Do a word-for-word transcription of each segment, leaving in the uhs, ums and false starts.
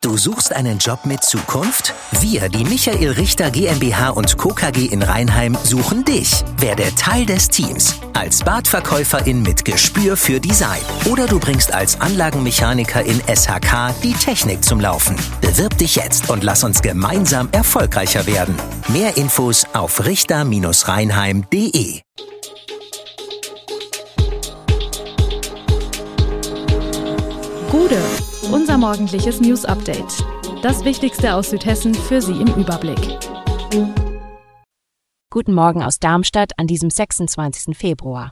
Du suchst einen Job mit Zukunft? Wir, die Michael Richter GmbH und Co. K G in Rheinheim, suchen dich. Werde Teil des Teams. Als Badverkäuferin mit Gespür für Design. Oder du bringst als Anlagenmechanikerin S H K die Technik zum Laufen. Bewirb dich jetzt und lass uns gemeinsam erfolgreicher werden. Mehr Infos auf richter Bindestrich rheinheim punkt de. Gude, unser morgendliches News-Update. Das Wichtigste aus Südhessen für Sie im Überblick. Guten Morgen aus Darmstadt an diesem sechsundzwanzigsten Februar.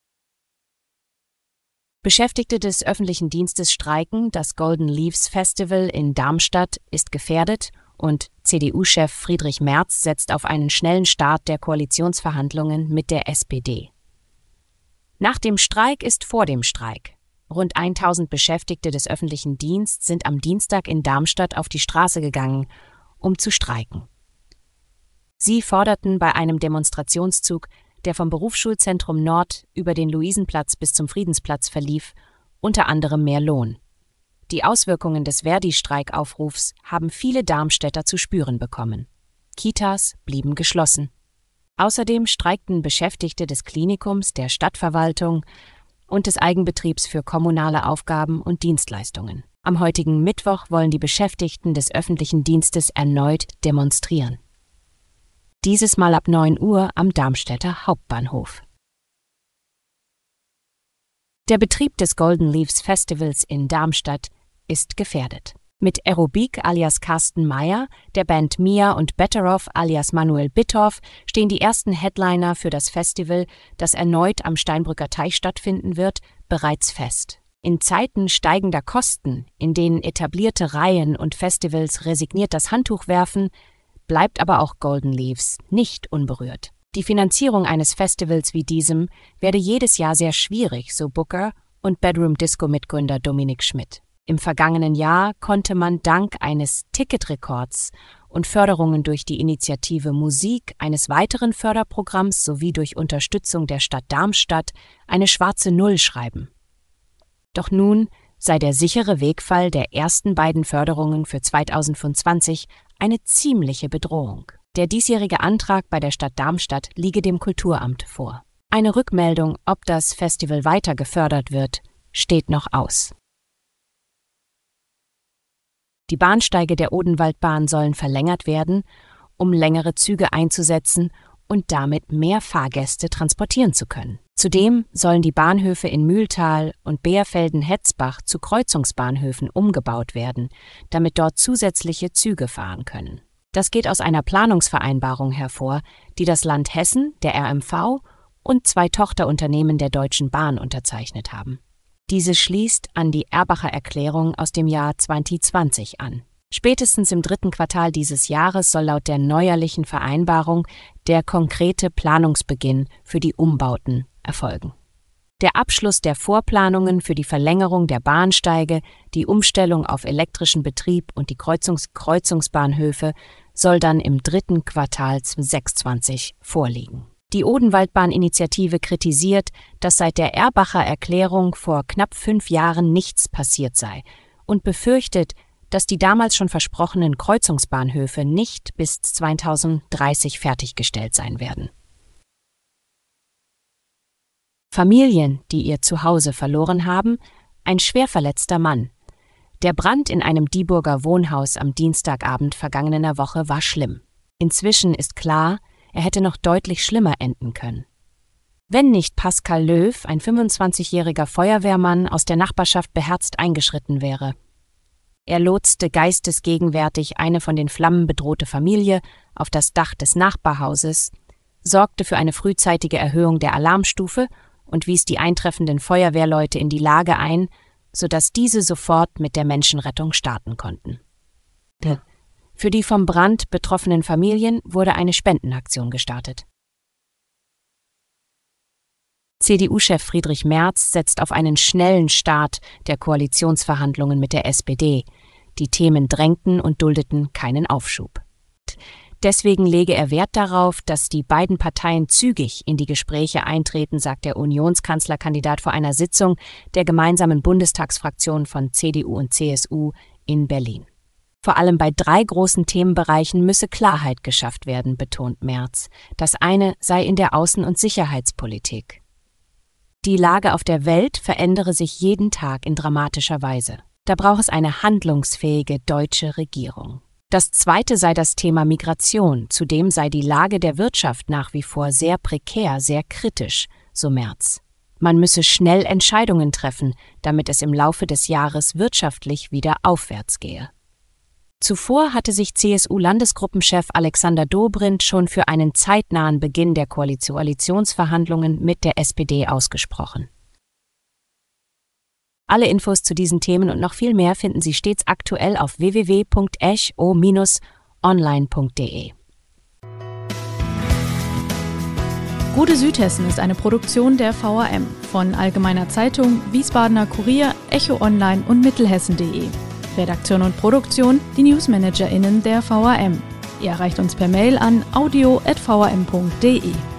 Beschäftigte des öffentlichen Dienstes streiken, das Golden Leaves Festival in Darmstadt ist gefährdet und C D U-Chef Friedrich Merz setzt auf einen schnellen Start der Koalitionsverhandlungen mit der S P D. Nach dem Streik ist vor dem Streik. Rund tausend Beschäftigte des öffentlichen Dienstes sind am Dienstag in Darmstadt auf die Straße gegangen, um zu streiken. Sie forderten bei einem Demonstrationszug, der vom Berufsschulzentrum Nord über den Luisenplatz bis zum Friedensplatz verlief, unter anderem mehr Lohn. Die Auswirkungen des Verdi-Streikaufrufs haben viele Darmstädter zu spüren bekommen. Kitas blieben geschlossen. Außerdem streikten Beschäftigte des Klinikums, der Stadtverwaltung und des Eigenbetriebs für kommunale Aufgaben und Dienstleistungen. Am heutigen Mittwoch wollen die Beschäftigten des öffentlichen Dienstes erneut demonstrieren. Dieses Mal ab neun Uhr am Darmstädter Hauptbahnhof. Der Betrieb des Golden Leaves Festivals in Darmstadt ist gefährdet. Mit Aerobik alias Carsten Meyer, der Band Mia und Betteroff alias Manuel Bittorf stehen die ersten Headliner für das Festival, das erneut am Steinbrücker Teich stattfinden wird, bereits fest. In Zeiten steigender Kosten, in denen etablierte Reihen und Festivals resigniert das Handtuch werfen, bleibt aber auch Golden Leaves nicht unberührt. Die Finanzierung eines Festivals wie diesem werde jedes Jahr sehr schwierig, so Booker und Bedroom-Disco-Mitgründer Dominik Schmidt. Im vergangenen Jahr konnte man dank eines Ticketrekords und Förderungen durch die Initiative Musik eines weiteren Förderprogramms sowie durch Unterstützung der Stadt Darmstadt eine schwarze Null schreiben. Doch nun sei der sichere Wegfall der ersten beiden Förderungen für zweitausendfünfundzwanzig eine ziemliche Bedrohung. Der diesjährige Antrag bei der Stadt Darmstadt liege dem Kulturamt vor. Eine Rückmeldung, ob das Festival weiter gefördert wird, steht noch aus. Die Bahnsteige der Odenwaldbahn sollen verlängert werden, um längere Züge einzusetzen und damit mehr Fahrgäste transportieren zu können. Zudem sollen die Bahnhöfe in Mühltal und Beerfelden-Hetzbach zu Kreuzungsbahnhöfen umgebaut werden, damit dort zusätzliche Züge fahren können. Das geht aus einer Planungsvereinbarung hervor, die das Land Hessen, der R M V und zwei Tochterunternehmen der Deutschen Bahn unterzeichnet haben. Diese schließt an die Erbacher Erklärung aus dem Jahr zweitausendzwanzig an. Spätestens im dritten Quartal dieses Jahres soll laut der neuerlichen Vereinbarung der konkrete Planungsbeginn für die Umbauten erfolgen. Der Abschluss der Vorplanungen für die Verlängerung der Bahnsteige, die Umstellung auf elektrischen Betrieb und die Kreuzungs- Kreuzungsbahnhöfe soll dann im dritten Quartal zweitausendsechsundzwanzig vorliegen. Die Odenwaldbahn-Initiative kritisiert, dass seit der Erbacher Erklärung vor knapp fünf Jahren nichts passiert sei und befürchtet, dass die damals schon versprochenen Kreuzungsbahnhöfe nicht bis zweitausenddreißig fertiggestellt sein werden. Familien, die ihr Zuhause verloren haben, ein schwer verletzter Mann. Der Brand in einem Dieburger Wohnhaus am Dienstagabend vergangener Woche war schlimm. Inzwischen ist klar, er hätte noch deutlich schlimmer enden können. Wenn nicht Pascal Löw, ein fünfundzwanzigjähriger Feuerwehrmann aus der Nachbarschaft, beherzt eingeschritten wäre. Er lotste geistesgegenwärtig eine von den Flammen bedrohte Familie auf das Dach des Nachbarhauses, sorgte für eine frühzeitige Erhöhung der Alarmstufe und wies die eintreffenden Feuerwehrleute in die Lage ein, sodass diese sofort mit der Menschenrettung starten konnten. Ja. Für die vom Brand betroffenen Familien wurde eine Spendenaktion gestartet. C D U-Chef Friedrich Merz setzt auf einen schnellen Start der Koalitionsverhandlungen mit der S P D. Die Themen drängten und duldeten keinen Aufschub. Deswegen lege er Wert darauf, dass die beiden Parteien zügig in die Gespräche eintreten, sagt der Unionskanzlerkandidat vor einer Sitzung der gemeinsamen Bundestagsfraktion von C D U und C S U in Berlin. Vor allem bei drei großen Themenbereichen müsse Klarheit geschafft werden, betont Merz. Das eine sei in der Außen- und Sicherheitspolitik. Die Lage auf der Welt verändere sich jeden Tag in dramatischer Weise. Da braucht es eine handlungsfähige deutsche Regierung. Das zweite sei das Thema Migration. Zudem sei die Lage der Wirtschaft nach wie vor sehr prekär, sehr kritisch, so Merz. Man müsse schnell Entscheidungen treffen, damit es im Laufe des Jahres wirtschaftlich wieder aufwärts gehe. Zuvor hatte sich C S U-Landesgruppenchef Alexander Dobrindt schon für einen zeitnahen Beginn der Koalitionsverhandlungen mit der S P D ausgesprochen. Alle Infos zu diesen Themen und noch viel mehr finden Sie stets aktuell auf w w w punkt echo Bindestrich online punkt d e. Gute Südhessen ist eine Produktion der V A M von Allgemeiner Zeitung, Wiesbadener Kurier, Echo Online und Mittelhessen punkt de. Redaktion und Produktion die NewsmanagerInnen der V A M. Ihr erreicht uns per Mail an audio at v a m punkt d e.